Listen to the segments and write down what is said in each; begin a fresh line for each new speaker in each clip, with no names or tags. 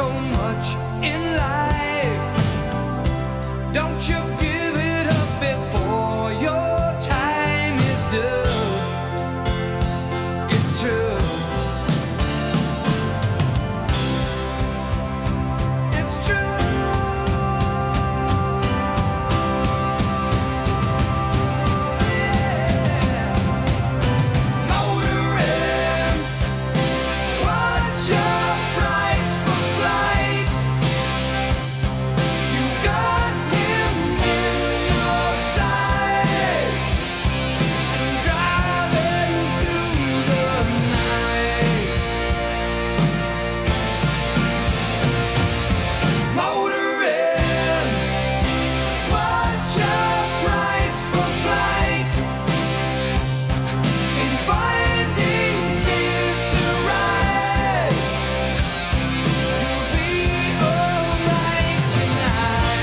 so much in life. Don't you give it up before your time is done. It's true. It's true. Yeah. Motoring. What's your price for flight? You got him in your sight, driving through the night. Motoring. What's your price for flight? In finding Mr. Right, you'll be alright tonight.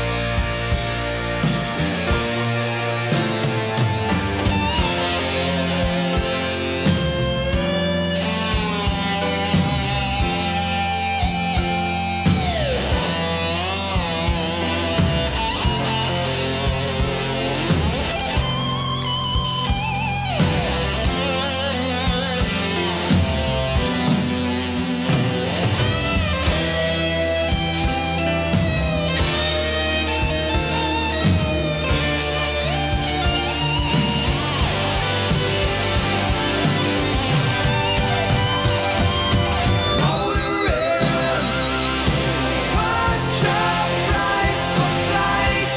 What's your price for flight?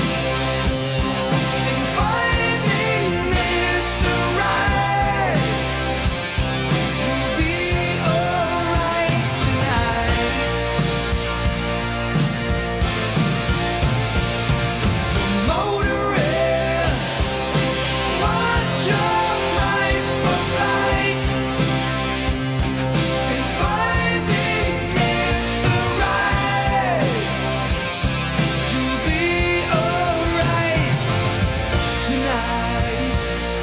In finding Mr. Right, you'll be alright tonight. Motoring. What's your price for flight? In finding Mr. Right, you'll be alright tonight.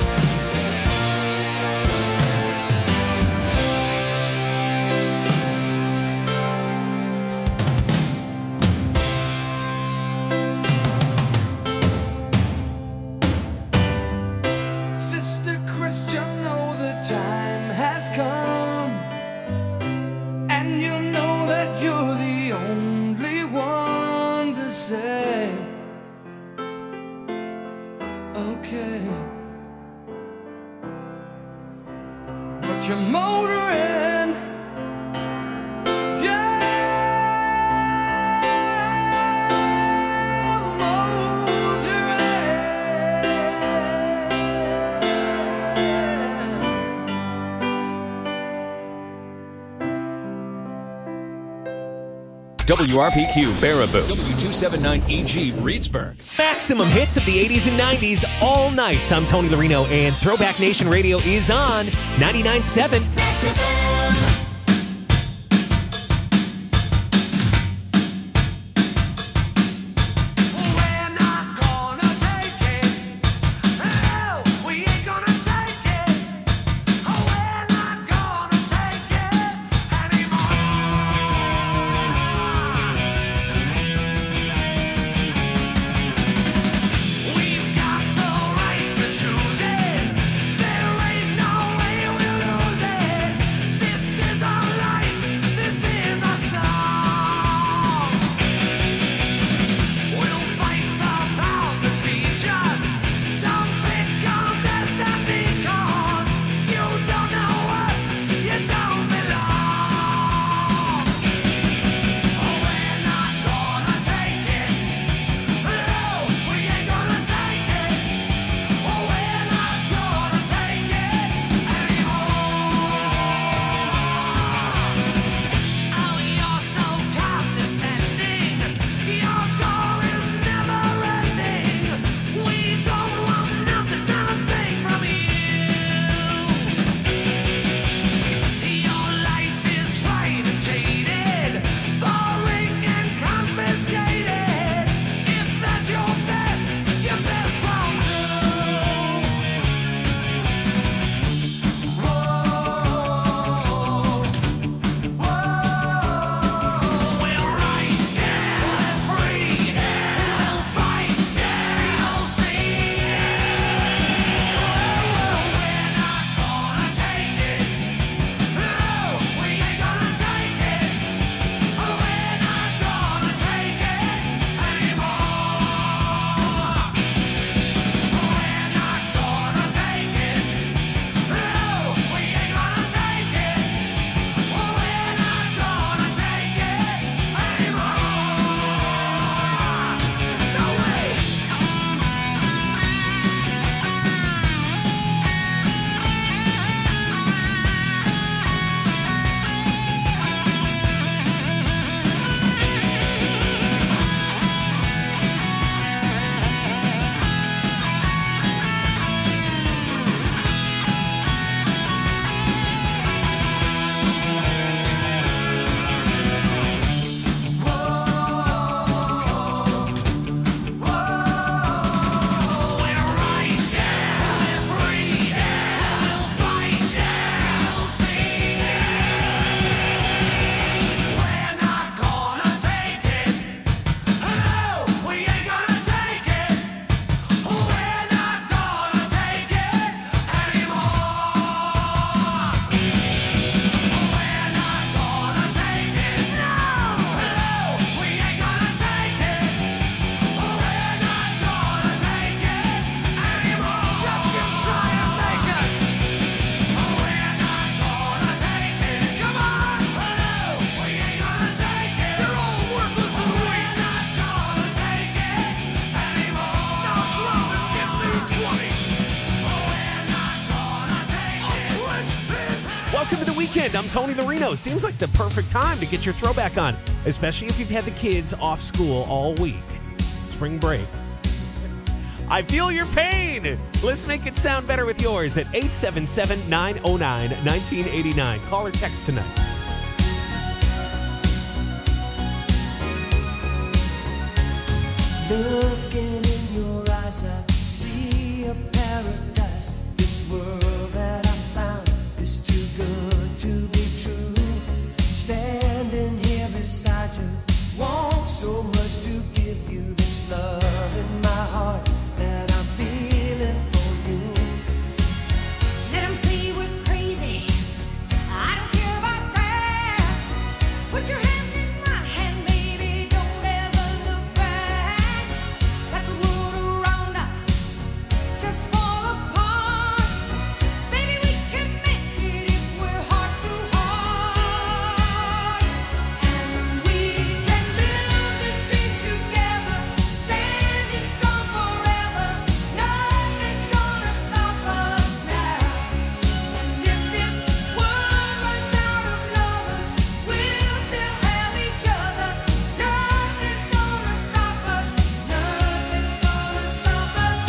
Sister Christian, know the time has come, and you know that you're the only one to say, okay. But you're motoring, yeah, motoring.
WRPQ Baraboo. W279EG Reedsburg.
Maximum hits of the 80s and 90s all night. I'm Tony Larino, and Throwback Nation Radio is on 99.7.
We're not gonna take it. Oh, we ain't gonna take it. Oh, we're not gonna take it anymore. We've got the right to choose it. There ain't no way we'll lose it.
weekend. I'm Tony Larino. Seems like the perfect time to get your throwback on, especially if you've had the kids off school all week. Spring break. I feel your pain. Let's make it sound better with yours at 877-909-1989. Call or text tonight.
Looking in your eyes, I see a paradise. This world that I found is too good to be true. Standing here beside you, want so much to give you this love in my heart that I'm feeling for you.
Let 'em say we're crazy. I don't care about that. Put your hand in my hand, baby. Don't ever look back. Let the world around us just fall apart. Baby, we can make it if we're heart to heart. And we can build this dream together, standing strong forever. Nothing's gonna stop us now. And if this world runs out of lovers, we'll still have each other. Nothing's gonna stop us. Nothing's gonna stop us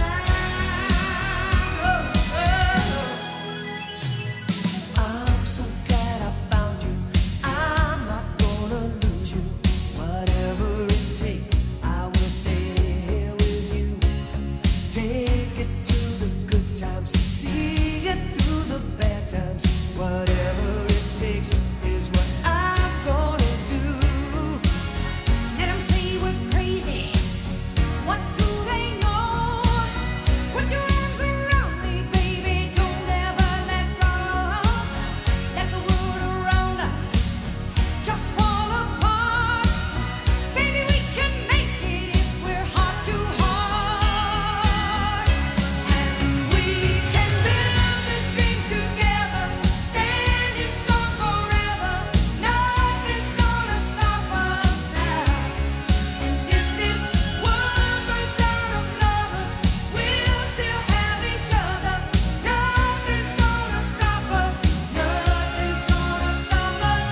now.
I'm so glad I found you. I'm not gonna lose you. Whatever it takes, I will stay here with you. Take it to the good times, see it through the bad times. Whatever it takes is what I'm gonna do.
Let 'em say we're crazy. What do they know? Put your arms around me, baby. Don't ever let go. Let the world around us just fall apart. Baby, we can make it if we're heart to heart. And we can build this dream together, standing strong forever. Nothing's gonna stop us now. And if this world runs out of lovers, we'll still have each other. Nothing's gonna stop us. Nothing's gonna stop us.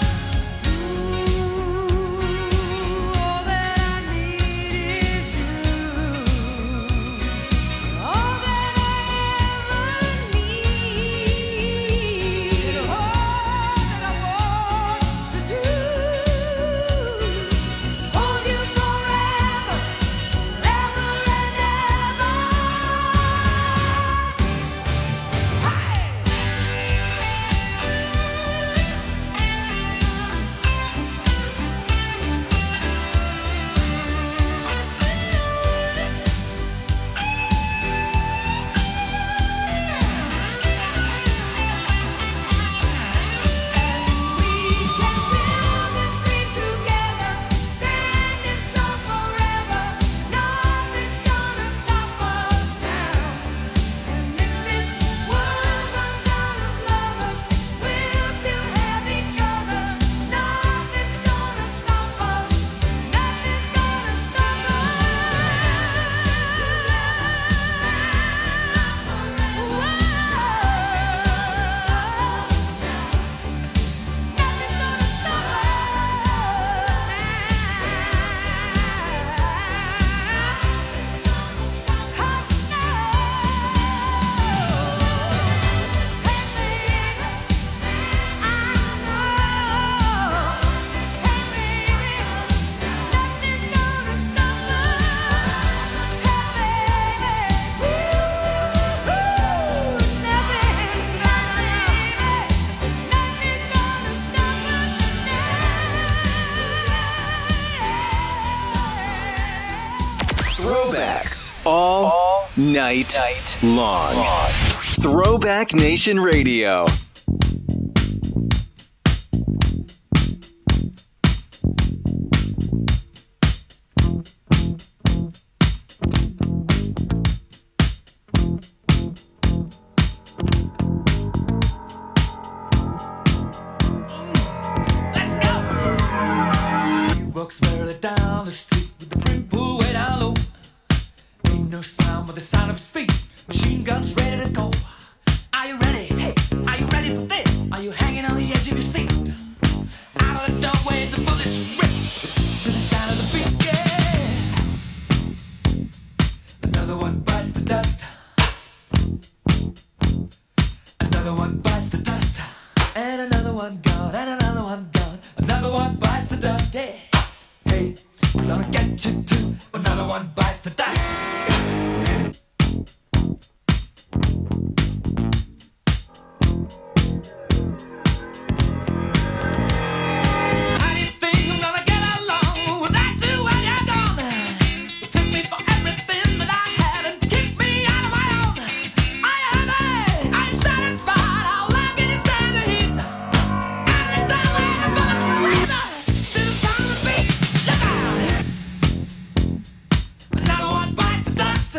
All that I need is you.
All that I ever need.
And all that I want to do
is hold you forever, ever and ever. We can build this dream together, standing strong forever. Nothing's gonna stop us now. And if this world runs out of lovers, we'll still have each other. Nothing's gonna stop us. Nothing's gonna stop
Throwbacks all night long. Throwback Nation Radio.
Let's go! He walks merrily down the street with the brim pulled way down low. Ain't no sound but the sound of his feet. Machine guns ready to go. Are you ready? Hey, are you ready for this? Are you hanging on the edge dusty. Hey, I'm gonna get you too. Another one bites the dust. How do you think I'm gonna get along without you when you're gone? You took me for everything that I had and kicked me out of my own. Are you happy? Are you satisfied? How long can you stand the heat? Out of the door and the bullets razor to the sound of the beat. Look out! Another one bites the dust.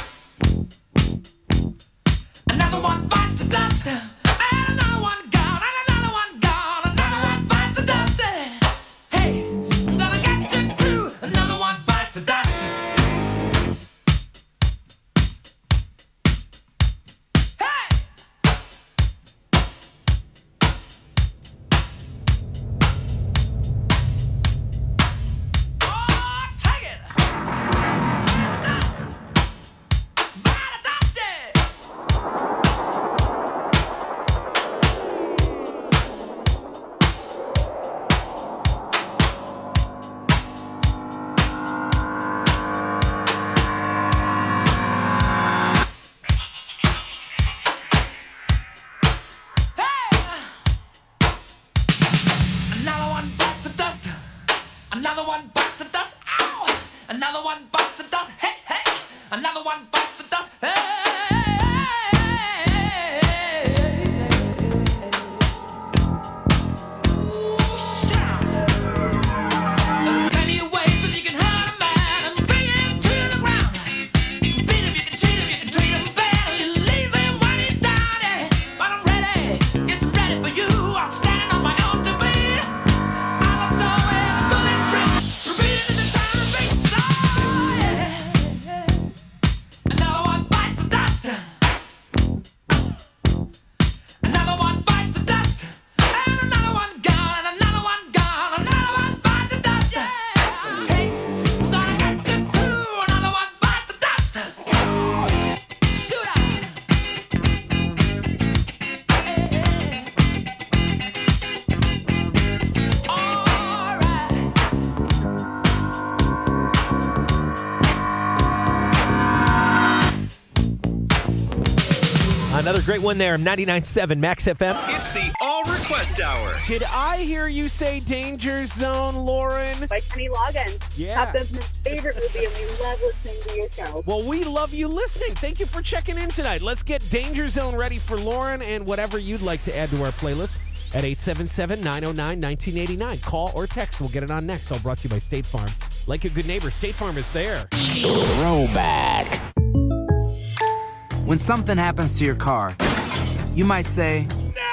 Another one bites the dust. And another one gone. And another one gone. Another one bites the dust. Hey, I'm gonna get you too. Another one bites the dust. Hey! Oh, take it! Dust! Bite the dusty! Another one bites the dust. Another one bites the dust. Ow! Another one bites the dust. Hey, hey! Another one bites the dust. Hey! Ooh, shout! There are plenty of ways that you can hurt a man and bring him to the ground. You can beat him, you can cheat him, you can treat him bad, you leave him when he's down. But I'm ready, yes, I'm ready for you. I'm standing on my own two feet. Out the door where the bullets rip, repeating the sound of beats. Oh, yeah. Another one bites the dust. Another one bites the dust. And another one gone. And another one gone. Another one bites the dust. Yeah. Hey, I'm gonna get you too. Another one bites the dust. Shoot out. All right.
Another great one there, 99.7 Max FM.
It's the All Request Hour.
Did I hear you say Danger Zone, Lauren?
By Kenny Loggins.
Yeah.
Top Gun's my favorite movie, and we love listening to your show.
Well, we love you listening. Thank you for checking in tonight. Let's get Danger Zone ready for Lauren and whatever you'd like to add to our playlist at 877-909-1989. Call or text. We'll get it on next. All brought to you by State Farm. Like a good neighbor, State Farm is there.
Throwback. When something happens to your car, you might say,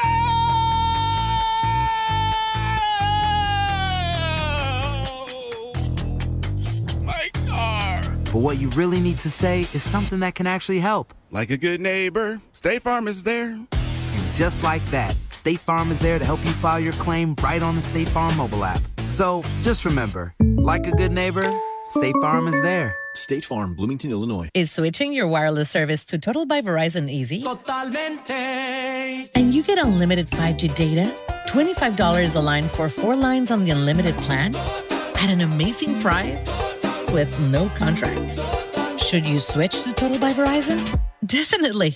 My car.
but what you really need to say is something that can actually help.
Like a good neighbor, State Farm is there.
And just like that, State Farm is there to help you file your claim right on the State Farm mobile app. So just remember, like a good neighbor, State Farm is there.
State Farm, Bloomington, Illinois.
Is switching your wireless service to Total by Verizon easy?
Totalmente.
And you get unlimited 5G data, $25 a line for 4 lines on the unlimited plan at an amazing price with no contracts. Should you switch to Total by Verizon? Definitely.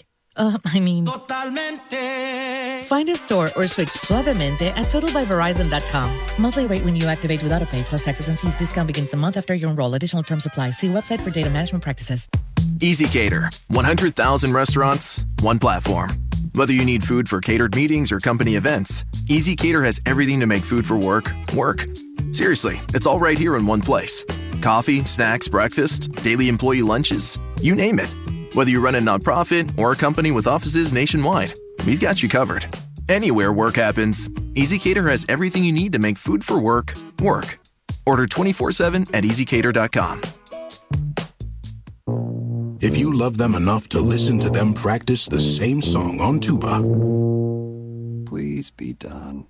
Totalmente.
Find a store or switch suavemente at totalbyverizon.com. Monthly rate when you activate without a pay plus taxes and fees. Discount begins the month after you enroll. Additional terms apply. See website for data management practices.
Easy Cater. 100,000 restaurants, one platform. Whether you need food for catered meetings or company events, Easy Cater has everything to make food for work, work. Seriously, it's all right here in one place. Coffee, snacks, breakfast, daily employee lunches, you name it. Whether you run a nonprofit or a company with offices nationwide, we've got you covered. Anywhere work happens, Easy Cater has everything you need to make food for work, work. Order 24/7 at easycater.com.
If you love them enough to listen to them practice the same song on tuba,
Please be done.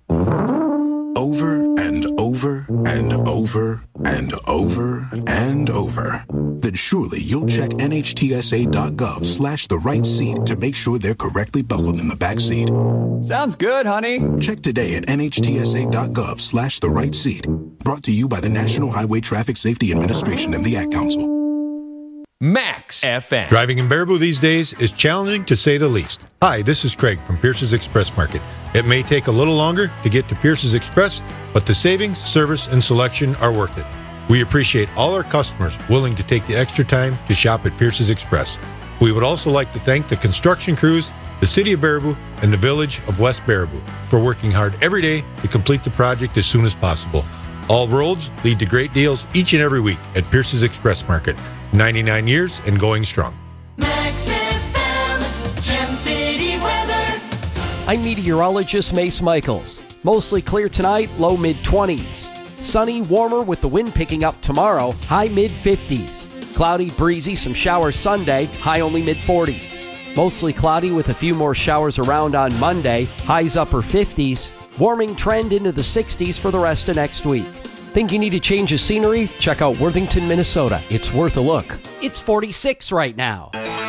over and over and over and over and over, then surely you'll check NHTSA.gov/the right seat to make sure they're correctly buckled in the back seat.
Sounds good, honey.
Check today at NHTSA.gov/the right seat. Brought to you by the National Highway Traffic Safety Administration and the Ad Council.
Max FM.
Driving in Baraboo these days is challenging to say the least. Hi, this is Craig from Pierce's Express Market. It may take a little longer to get to Pierce's Express, but the savings, service, and selection are worth it. We appreciate all our customers willing to take the extra time to shop at Pierce's Express. We would also like to thank the construction crews, the City of Baraboo, and the Village of West Baraboo for working hard every day to complete the project as soon as possible. All roads lead to great deals each and every week at Pierce's Express Market. 99 years and going strong.
Max FM, Gem City weather.
I'm meteorologist Mace Michaels. Mostly clear tonight, low mid-20s. Sunny, warmer with the wind picking up tomorrow, high mid-50s. Cloudy, breezy, some showers Sunday, high only mid-40s. Mostly cloudy with a few more showers around on Monday, highs upper 50s. Warming trend into the 60s for the rest of next week. Think you need a change of scenery? Check out Worthington, Minnesota. It's worth a look. It's 46 right now.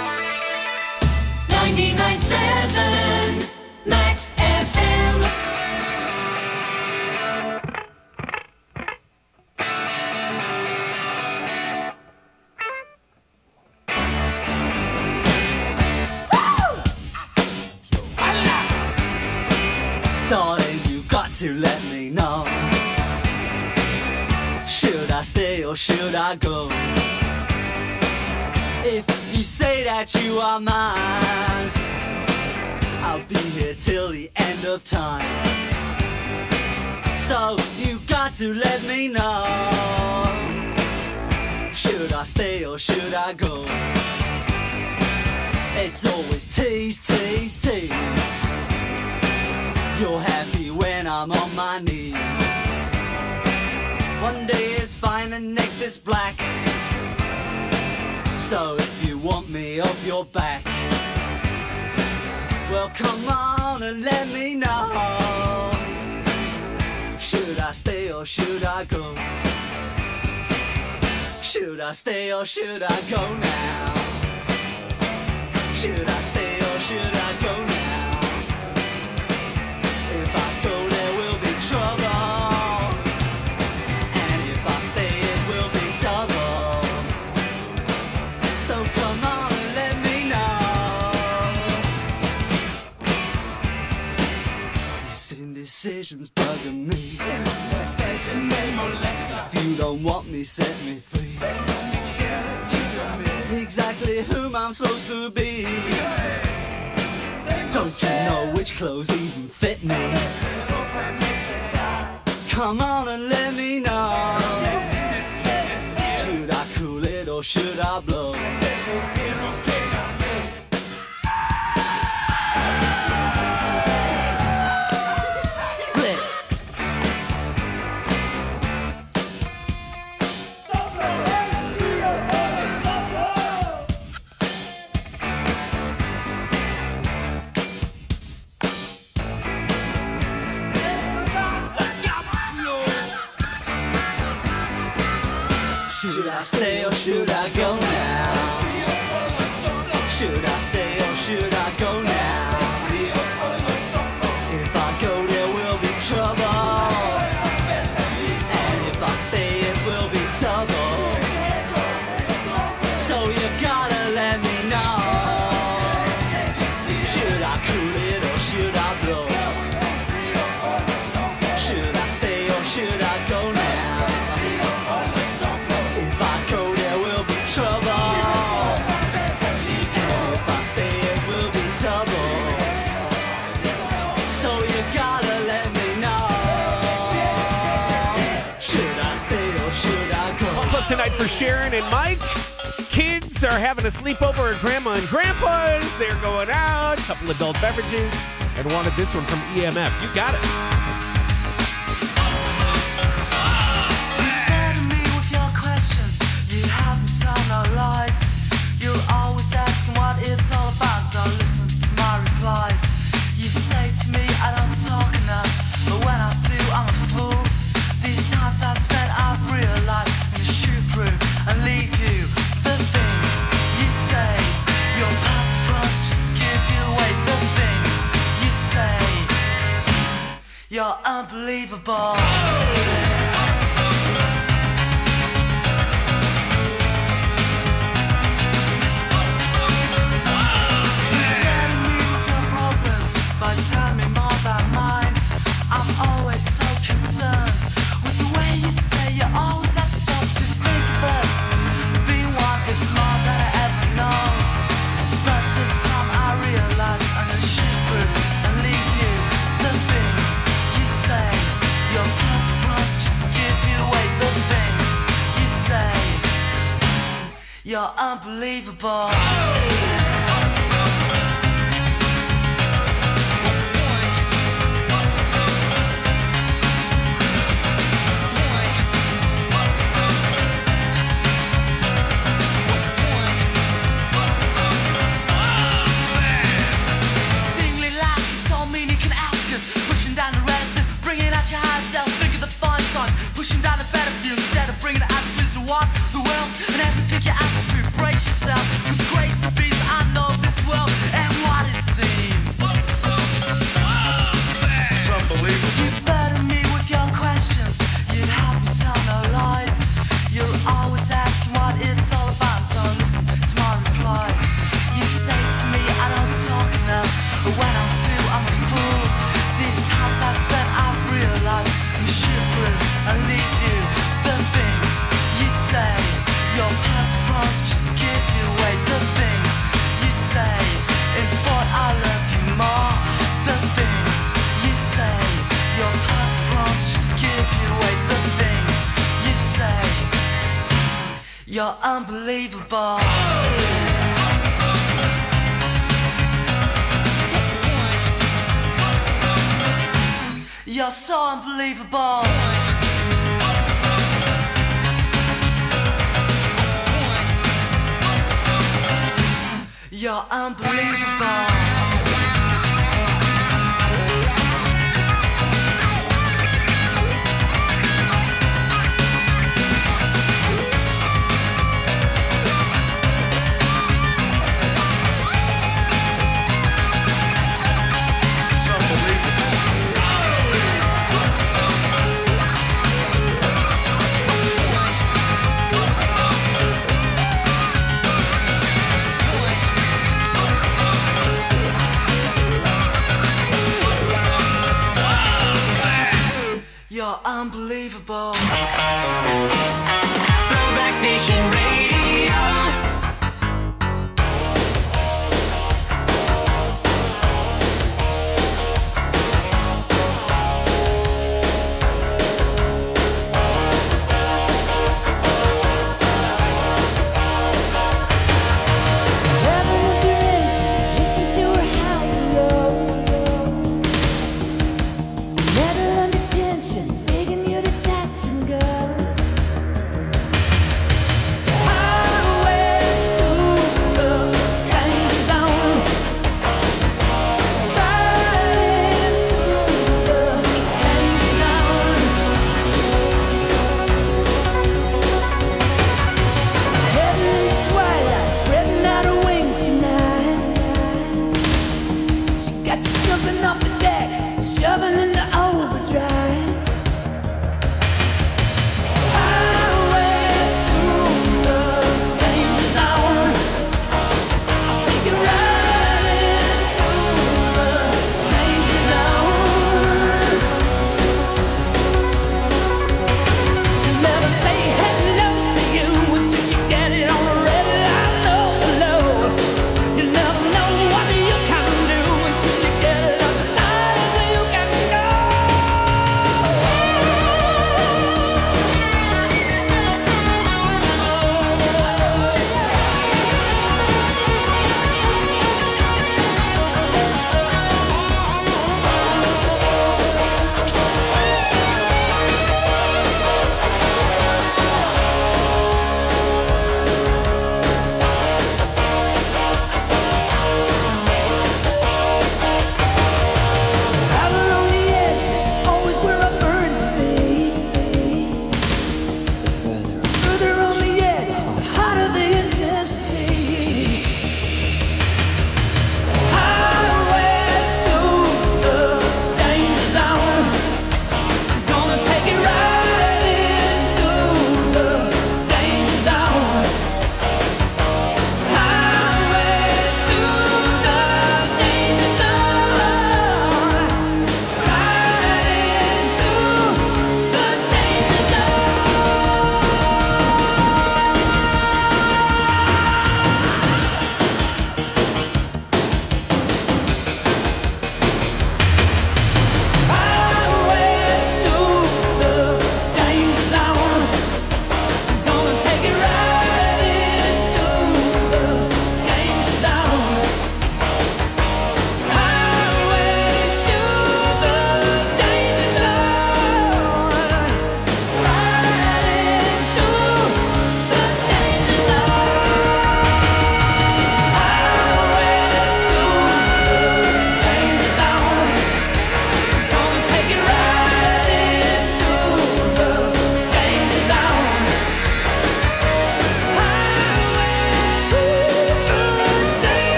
99.7 Max FM.
Darling, you got to let me know. Should I stay or should I go? If you say that you are mine, I'll be here till the end of time. So you got to let me know. Should I stay or should I go? It's always tease, tease, tease. You're happy when I'm on my knees. One day is fine and next is black. So if you want me off your back, well come on and let me know. Should I stay or should I go? Should I stay or should I go now? Should I stay or should I go now? If I go there will be trouble, and if I stay it will be double. So come on and let me know. This indecision's bugging me. If you don't want me, set me free. Exactly whom I'm supposed to be. Don't you know which clothes even fit me? Come on and let me know. Should I cool it or should I blow? Split. Should I stay or should I go now? Should I stay or should I go now? If I go there will be trouble, and if I stay it will be double. So you gotta let me know. Should I cool it or should I blow? Should I stay or should I go now?
Tonight for Sharon and Mike. Kids are having a sleepover at Grandma and Grandpa's. They're going out, a couple adult beverages, and wanted this one from EMF. You got it.
You're always asking what it's all about. Don't listen to my replies. You say to me I don't talk enough, but when I do I'm a fool. These times I've spent I've realized and shoot through and leave you
unbelievable. But tell me more than mine. I'm always so concerned with the way you say you always have stuff to think of us. Being one is more than I ever know. But this time I realize I'm gonna shoot through and leave you. The things you say, your purpose just give you away. The things you say, you're unbelievable. Pushing down the relative, bringing out your higher self, thinking the fun song, pushing down the better view instead of bringing it out to walk the world and everything you have to embrace yourself with grace and peace. I know this world and what it seems.
It's unbelievable.
You burden me with your questions, you help me tell no lies. You're always asking what it's all about, don't listen to my replies. You say to me I don't talk enough, but when I do I'm a fool. These times I've spent, I've realized you shoot through and leave you. The things you say, your purpose just give you away. The things you say, in thought I love you more. The things you say, your purpose just give you away. The things you say, you're unbelievable. You're so unbelievable. You're unbelievable. You're unbelievable.
Throwback Nation Radio.
Digging you to touch and go.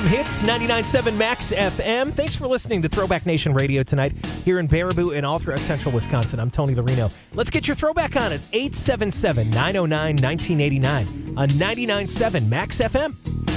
hits, 99.7 Max FM. Thanks for listening to Throwback Nation Radio tonight here in Baraboo and all throughout central Wisconsin. I'm Tony Larino. Let's get your throwback on at 877-909-1989 on 99.7 Max FM.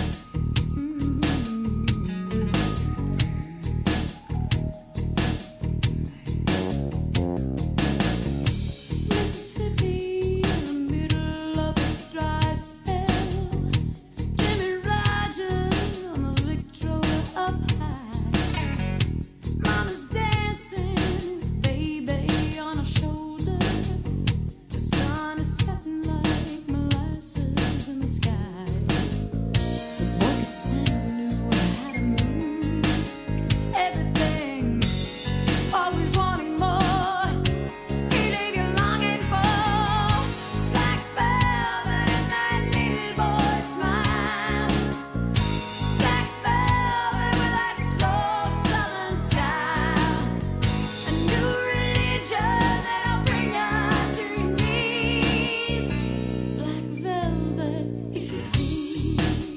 Mississippi in the middle of a dry spell. Jimmy Rogers on the Victrola up high. Mama's dancing with baby on her shoulder. The sun is setting like molasses in the sky. The boy could sing knew how to move. Everything's always wanting more. He leave you longing for black velvet and that little boy's smile. Black velvet with that slow southern style. A new religion that'll bring you to your knees. Black velvet, if you please.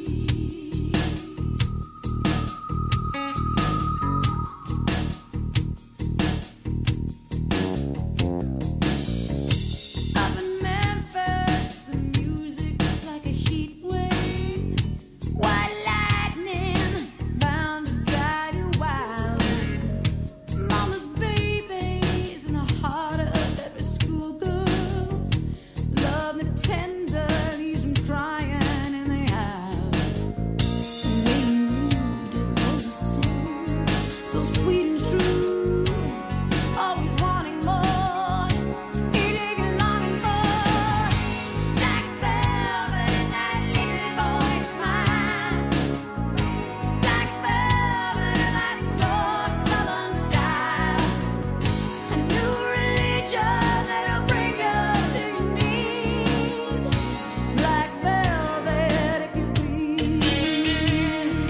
Up in Memphis, the music's like a heat wave. White lightning bound to drive you wild. Mama's baby's in the heart of every schoolgirl. Love me tender, leaves me crying in the aisle. The way you moved, it was a song, so sweet and true. Always wanting more. He leave you longing for black velvet and that little boy's smile. Black velvet and that slow southern style. A new religion that'll bring you to your knees. Black velvet, if you please.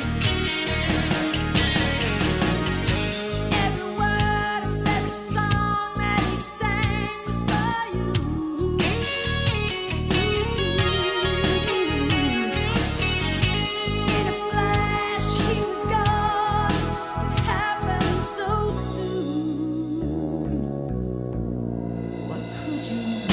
Every word of every song that he sang was for you. In a flash, he was gone. It happened so soon. What could you do?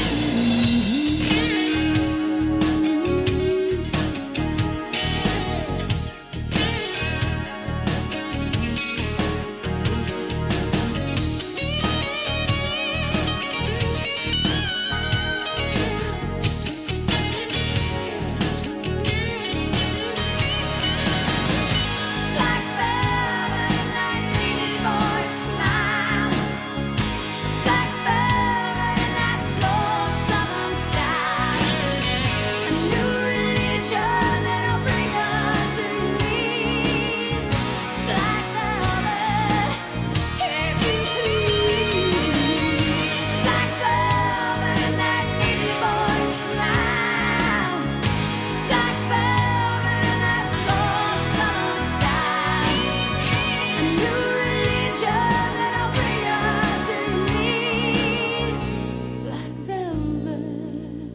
Black velvet and that little boy's smile. Black velvet and that slow southern style. A new religion that'll bring you to your knees. Black velvet, if you please. Black velvet and that little boy's smile. Black velvet and that slow southern style. A new religion that'll bring you to your knees. Black velvet,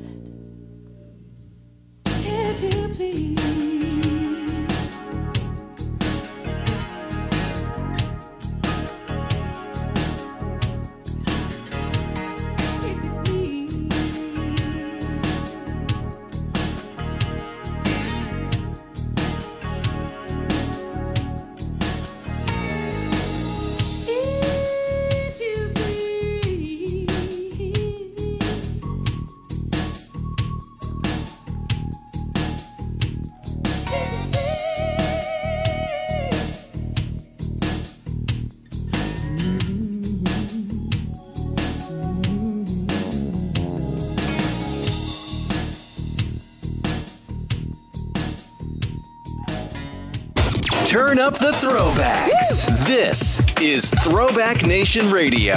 if you please. If you please. If you please.
Turn up the throwbacks. This is Throwback Nation Radio.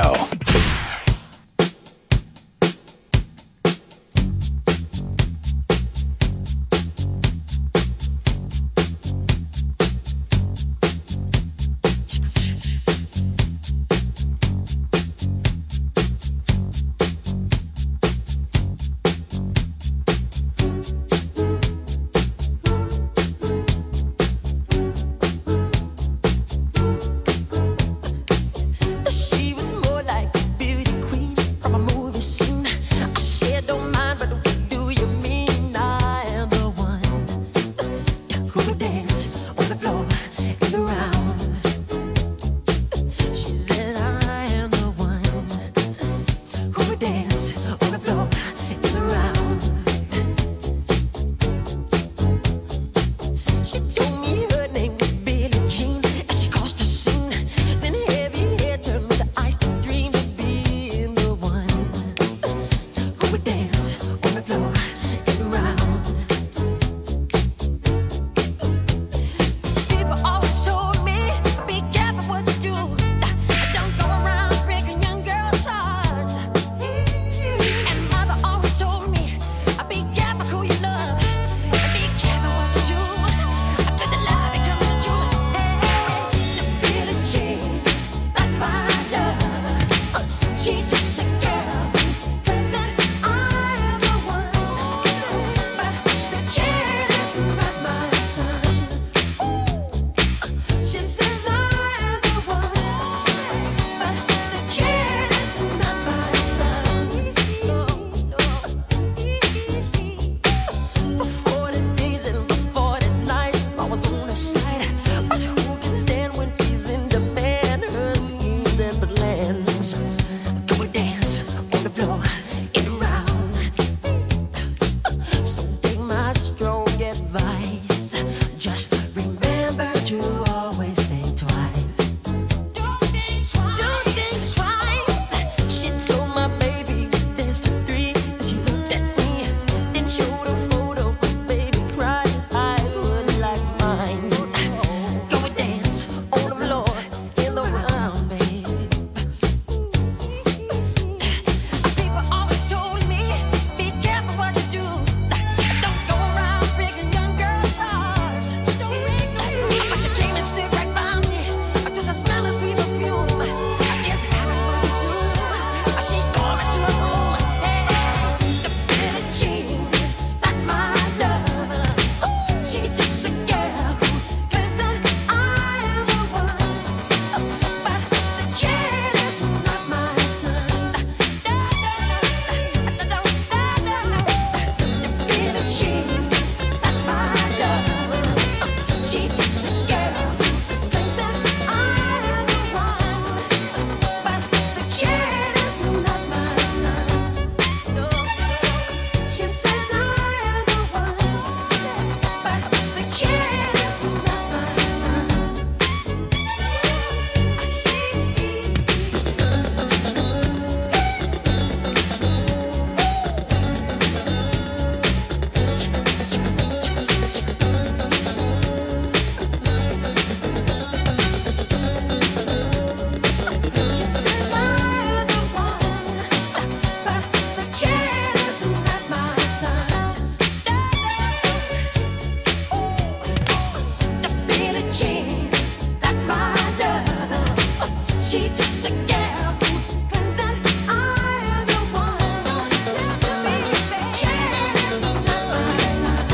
She's just a girl who claims that I am the one. Yes, baby, she's not my son.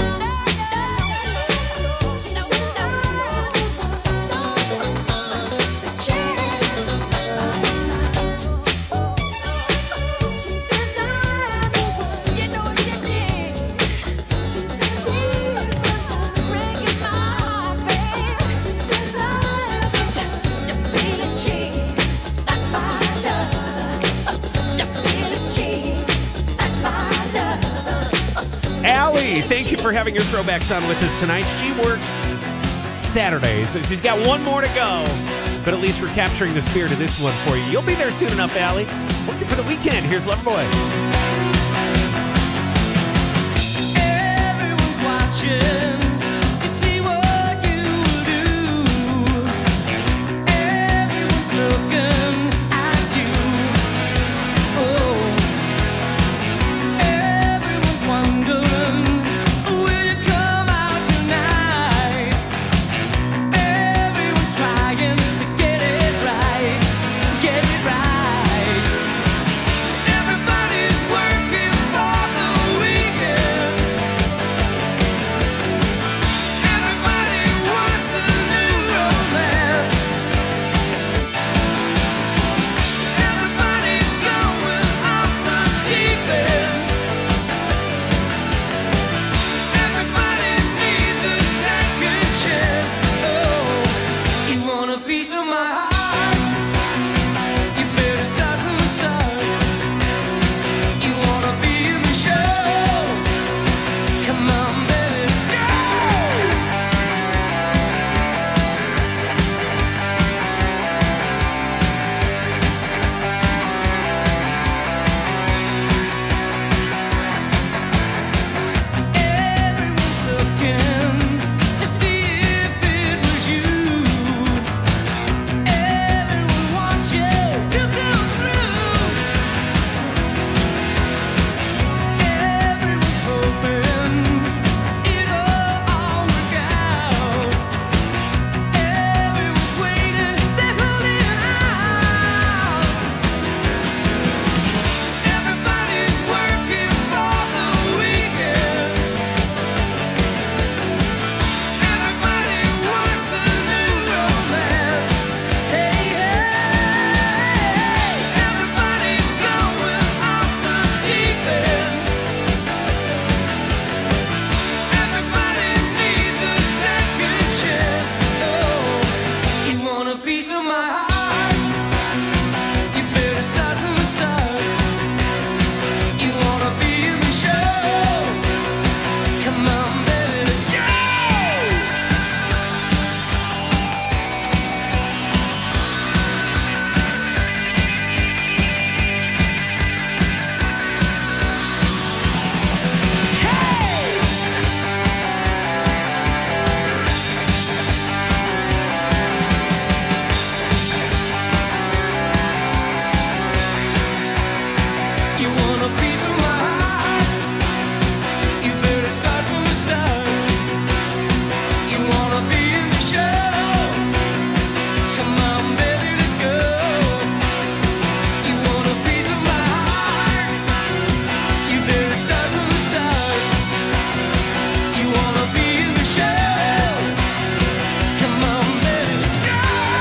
She says I'm the one, but she's not my son. She says I'm the one. You know what you did. She says she's my son, breaking my heart, babe. She says I'm the one, the Billie Jean, not my lover. The Billie Jean, not my lover.
Allie, thank you for having your throwbacks on with us tonight. She works Saturdays, so she's got one more to go. But at least we're capturing the spirit of this one for you. You'll be there soon enough, Allie. Working for the weekend. Here's Loverboy.
Everyone's watching to see what you do. Everyone's looking at you. Oh, everyone's wondering, will you come out tonight? Everyone's trying to get it right, get it right. Everybody's working for the weekend. Everybody wants a new romance. Everybody's going off the deep end. Everybody needs a second chance. Oh, you want a piece of my heart? You better start from the start. You wanna be in the show? Come on, baby, let's go. Everyone's looking to see if it was you. Everyone wants you to come through. Everyone's hoping it'll all work out. Everyone's waiting, they're holding out. Everybody's working for the weekend. Everybody wants a new romance. Hey, hey, everybody's going off the deep end. Everybody needs a second chance. Oh, you want a piece of my heart? You better start from the start. You wanna be in the show? Come on, baby, let's go. You want a piece of my heart? You better start from the start. You wanna be in the show? Come on, baby, let's go. You want a piece of my heart? You better start from the start. You wanna be in the show? Come on, baby, let's go.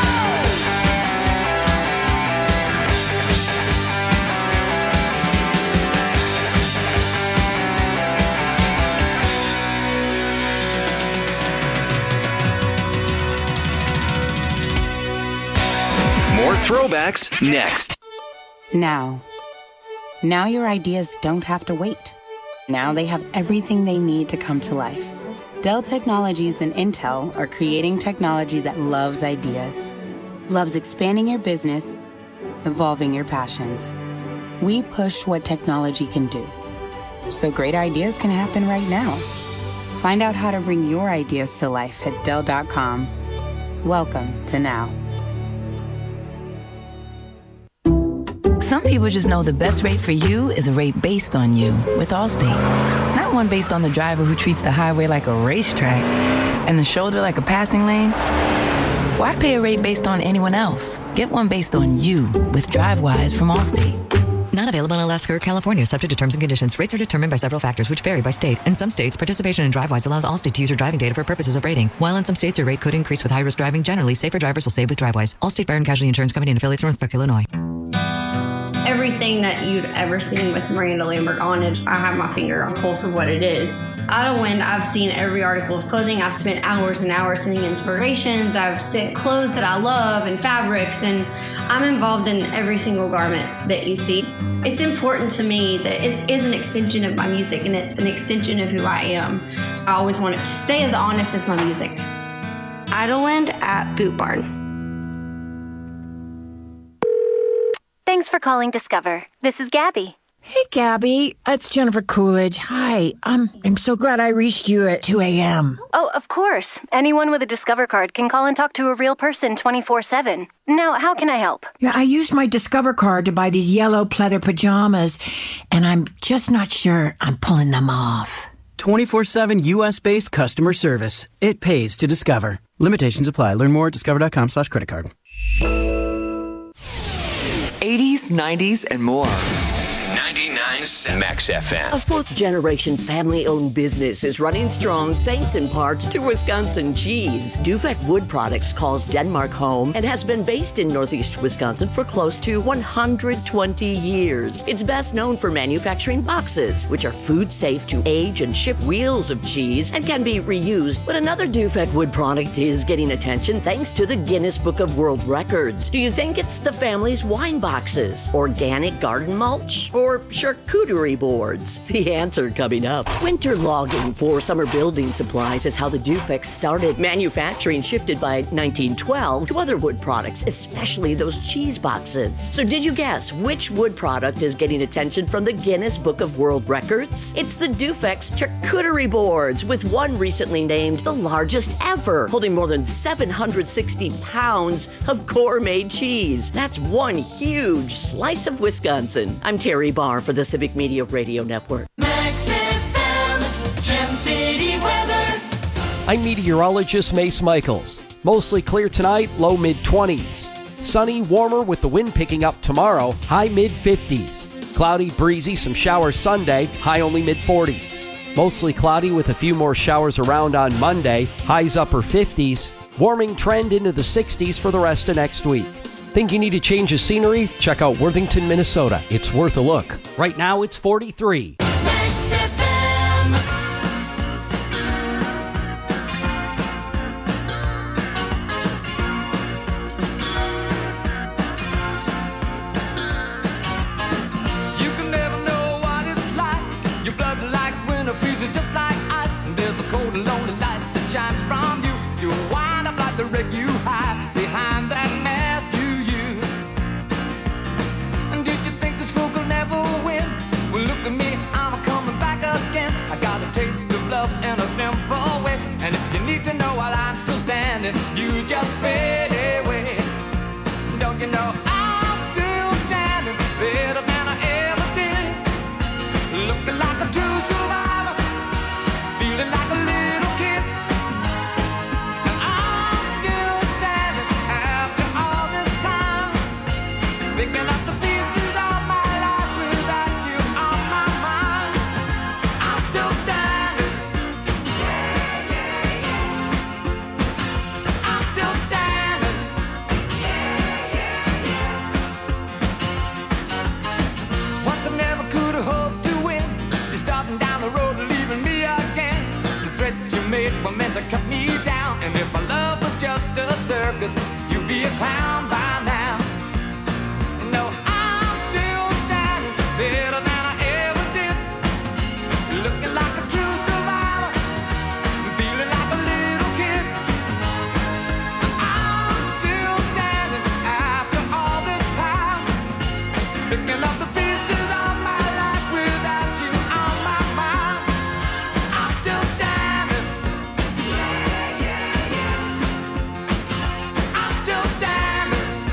More throwbacks next.
Now your ideas don't have to wait. Now they have everything they need to come to life. Dell Technologies and Intel are creating technology that loves ideas, loves expanding your business, evolving your passions. We push what technology can do, so great ideas can happen right now. Find out how to bring your ideas to life at Dell.com. Welcome to Now.
Some people just know the best rate for you is a rate based on you with Allstate. Not one based on the driver who treats the highway like a racetrack and the shoulder like a passing lane. Why pay a rate based on anyone else? Get one based on you with DriveWise from Allstate.
Not available in Alaska or California, subject to terms and conditions. Rates are determined by several factors, which vary by state. In some states, participation in DriveWise allows Allstate to use your driving data for purposes of rating. While in some states, your rate could increase with high-risk driving. Generally, safer drivers will save with DriveWise. Allstate Fire and Casualty Insurance Company and affiliates, Northbrook, Illinois.
Everything that you'd ever seen with Miranda Lambert on it, I have my finger on the pulse of what it is. Idlewind, I've seen every article of clothing. I've spent hours and hours sending inspirations. I've sent clothes that I love and fabrics, and I'm involved in every single garment that you see. It's important to me that it is an extension of my music, and it's an extension of who I am. I always want it to stay as honest as my music. Idlewind at Boot Barn.
Thanks for calling Discover. This is Gabby.
Hey, Gabby. It's Jennifer Coolidge. Hi. I'm so glad I reached you at 2 a.m.
Oh, of course. Anyone with a Discover card can call and talk to a real person 24/7. Now, how can I help?
Yeah, I used my Discover card to buy these yellow pleather pajamas, and I'm just not sure I'm pulling them off.
24/7 U.S.-based customer service. It pays to Discover. Limitations apply. Learn more at discover.com/credit card.
80s, 90s, and more.
99 Max FM.
A fourth-generation family-owned business is running strong thanks in part to Wisconsin cheese. Dufek Wood Products calls Denmark home and has been based in Northeast Wisconsin for close to 120 years. It's best known for manufacturing boxes, which are food-safe to age and ship wheels of cheese and can be reused. But another Dufek Wood product is getting attention thanks to the Guinness Book of World Records. Do you think it's the family's wine boxes, organic garden mulch, or charcuterie boards? The answer coming up. Winter logging for summer building supplies is how the Dufek started. Manufacturing shifted by 1912 to other wood products, especially those cheese boxes. So did you guess which wood product is getting attention from the Guinness Book of World Records? It's the Dufek's charcuterie boards, with one recently named the largest ever, holding more than 760 pounds of gourmet cheese. That's one huge slice of Wisconsin. I'm Terry Barr for the Civic Media Radio Network.
Max FM, Gem City weather.
I'm meteorologist Mace Michaels. Mostly clear tonight, low mid-20s. Sunny, warmer with the wind picking up tomorrow, high mid-50s. Cloudy, breezy, some showers Sunday, high only mid-40s. Mostly cloudy with a few more showers around on Monday, highs upper 50s. Warming trend into the 60s for the rest of next week. Think you need a change of scenery? Check out Worthington, Minnesota. It's worth a look. Right now, it's 43.
Max FM. You can never know what it's like. Your blood like winter freezes just like ice. And there's a cold and lonely light that shines from you. You wind up like the wreck you hide behind that mask you use. And did you think this fool could never win? Well, look at me, I'm coming back again. I got a taste of love in a simple way. And if you need to know while I'm still standing, you just fade away. Don't you know I'm still standing better than I ever did? Looking like a true survivor, feeling like a little kid. And I'm still standing after all this time, picking up the pieces of my life without you on my mind. I'm still standing. Yeah, yeah, yeah. I'm still standing. Yeah, yeah, yeah. Once I never could have hoped to win. You're starting down the road, leaving me again. The threats you made were meant to cut me down. And if my love was just a circus, you'd be a clown by now. No, I'm still standing better than I ever did. Looking like a true survivor, feeling like a little kid. I'm still standing after all this time, picking up the pieces of my life without you on my mind. I'm still standing. Yeah, yeah, yeah. I'm still standing.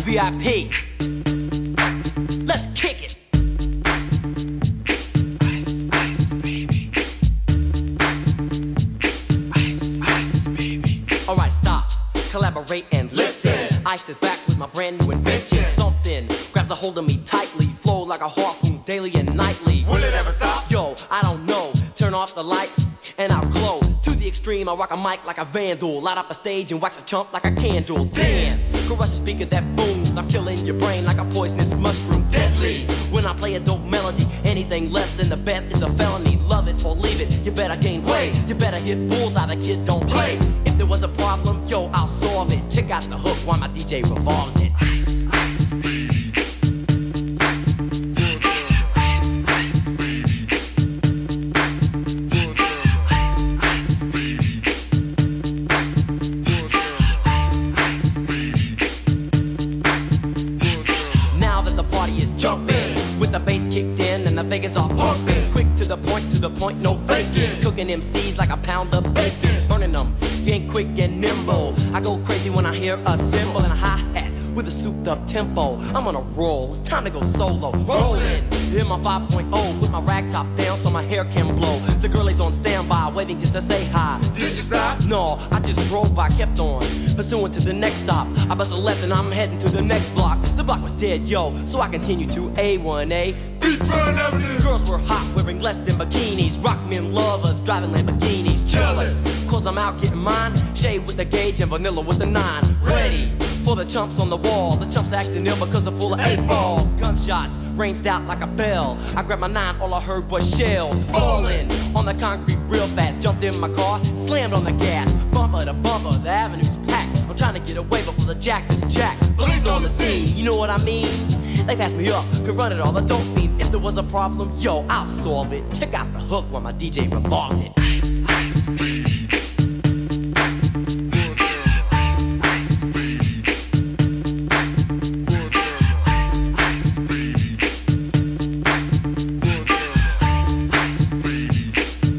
VIP. Let's kick it.
Ice, ice, baby. Ice, ice, baby.
Alright, stop, collaborate and listen. Ice is back with my brand new invention. Something grabs a hold of me tightly, flow like a harpoon daily and nightly.
Will it ever stop?
Yo, I don't know. Turn off the lights and I'll glow. To the extreme, I rock a mic like a vandal. Light up a stage and wax a chump like a candle. Dance, crush a speaker that booms. I'm killing your brain like a poisonous mushroom. Deadly, when I play a dope melody. Anything less than the best is a felony. Love it or leave it, you better gain weight. You better hit bullseye, the kid don't play. If there was a problem, yo, I'll solve it. Check out the hook while my DJ revolves it.
Ice, ice, baby.
Vegas are pumping, quick to the point, no faking. Cooking MCs like a pound of bacon, burning them if you ain't quick and nimble. I go crazy when I hear a cymbal and a hi-hat with a souped up tempo. I'm on a roll, it's time to go solo. Rolling, hit my 5.0 with my rag top down so my hair can blow. The girl is on standby, waiting just to say hi.
Did you stop?
No, I just drove by, kept on pursuing to the next stop. I bust a left and I'm heading to the next block. The block was dead, yo, so I continue to A1A.
Beachfront Avenue.
Girls were hot, wearing less than bikinis. Rock men lovers, driving Lamborghinis. Jealous, cause I'm out getting mine. Shade with the gauge and vanilla with the 9. Ready for the chumps on the wall. The chumps acting ill because they're full of 8-ball. Gunshots ranged out like a bell. I grabbed my 9, all I heard was shells falling on the concrete real fast. Jumped in my car, slammed on the gas. Bumper to bumper, the avenue's packed. I'm trying to get away before the jack is jacked. Police on the scene, you know what I mean? They passed me up, could run it all, the dope fiends. If there was a problem, yo, I'll solve it. Check out the hook while my DJ revolves it.
Ice, ice, baby. Ice, ice, baby. Ice, ice, baby. Ice, ice, baby.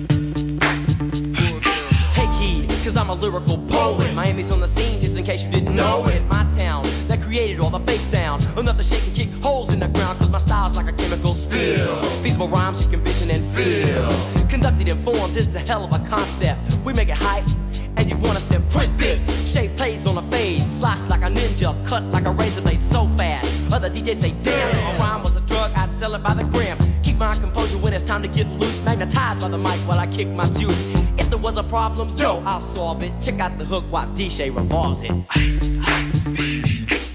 Take heed, cause I'm a lyrical poet. Miami's on the scene, just in case you didn't know it. My town, that created all the bass sound. Enough to shake and kick holes in the ground, cause my style's like a chemical spill. Feasible rhymes you can vision and feel. Conducted in form, this is a hell of a concept. We make it hype, and you want us to print this. Shape plays on a fade, slice like a ninja, cut like a razor blade so fast. Other DJs say, damn, if a rhyme was a drug, I'd sell it by the gram. Keep my composure when it's time to get loose. Magnetized by the mic while I kick my juice. If there was a problem, yo, I'll solve it. Check out the hook while DJ revolves it.
Ice, ice, baby.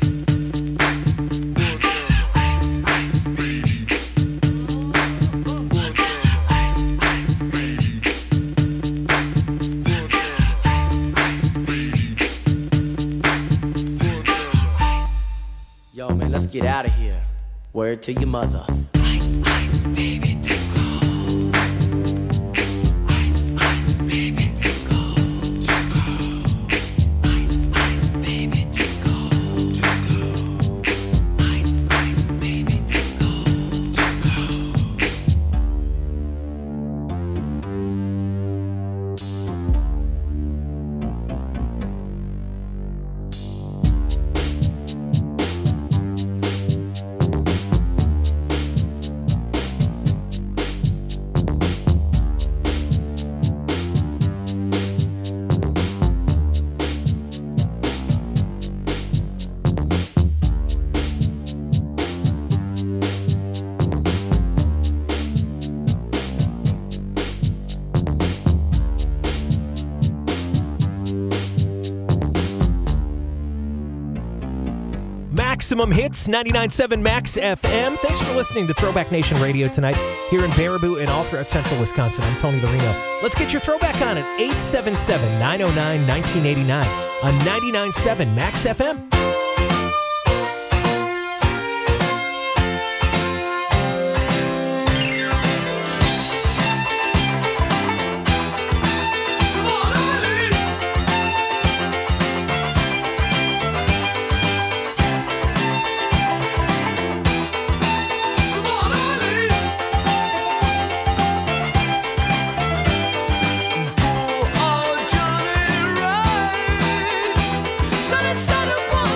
Yo, man, let's get out of here. Word to your mother.
Ice, ice, baby, tickle. Ice, ice, baby, tickle. Tickle. Ice, ice, baby, tickle. Tickle. Ice, ice, baby, tickle. Tickle.
Maximum Hits, 99.7 Max FM. Thanks for listening to Throwback Nation Radio tonight here in Baraboo and all throughout central Wisconsin. I'm Tony the Reno. Let's get your throwback on at 877-909-1989 on 99.7 Max FM.
Oh, Johnny, right. Sunny side of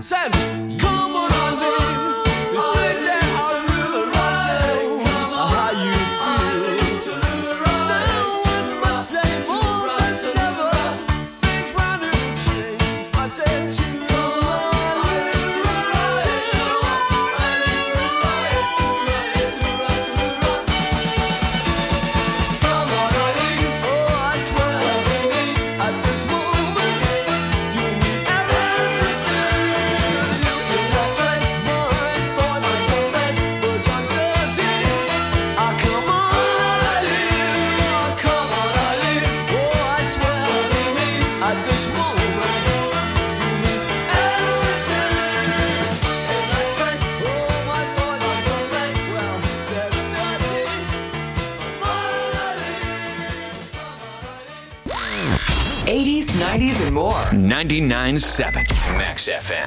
Said, come on, Eileen. This place that I really like. How you feel? Now in my same old but never. Things round and change. I said, come on,
'80s, '90s, and more.
99.7 Max FM.